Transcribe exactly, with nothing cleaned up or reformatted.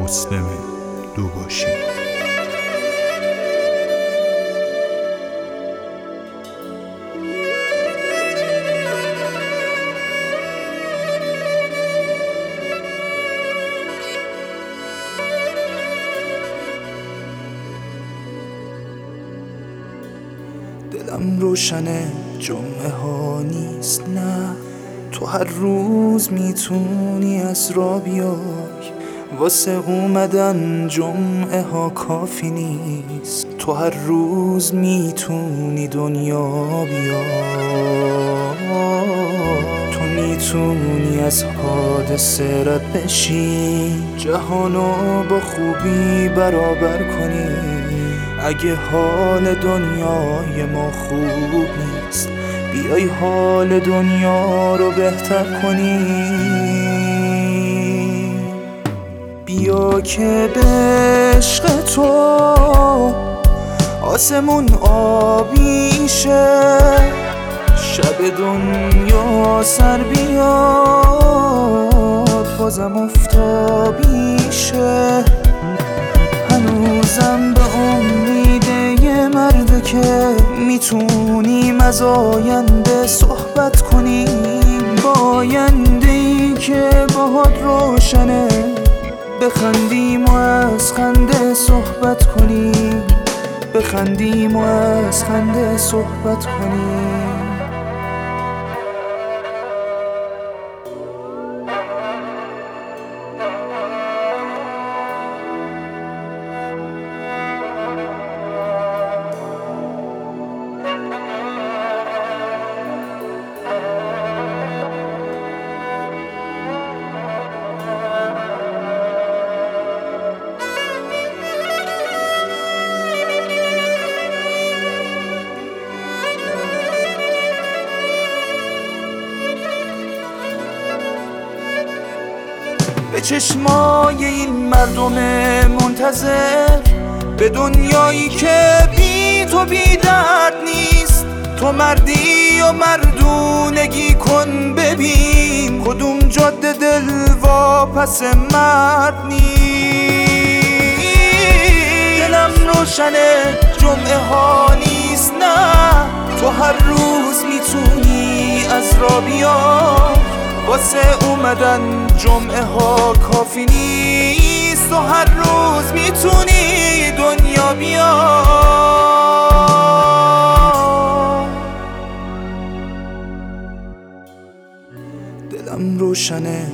مسلم دوباشی. دلم روشنه، جمعه ها نیست نه. تو هر روز میتونی از را بیای، واسه اومدن جمعه ها کافی نیست. تو هر روز میتونی دنیا بیای. تو میتونی از حادثه رد بشی، جهانو با خوبی برابر کنی. اگه حال دنیای ما خوب نیست، بیای حال دنیا رو بهتر کنی. بیا که به عشق تو آسمون آبی شه، شب دنیا سر بیاد بازم افتابی شه. هنوزم به امید یه مرده که میتونیم از آینده صحبت کنیم، با آینده‌ای که باهات روشنه. بخندیم و از خنده صحبت کنیم، بخندیم و از خنده صحبت کنیم. به چشمای این مردم منتظر، به دنیایی که بی تو بی درد نیست. تو مردی و مردونگی کن، ببین کدوم جاده دل واپس مرد نیست. دلم روشنه، جمعه ها نیست نه. تو هر روز میتونی از را بیای، واسه اومدن جمعه ها کافی نیست. تو هر روز میتونی دنیا بیای. دلم روشنه،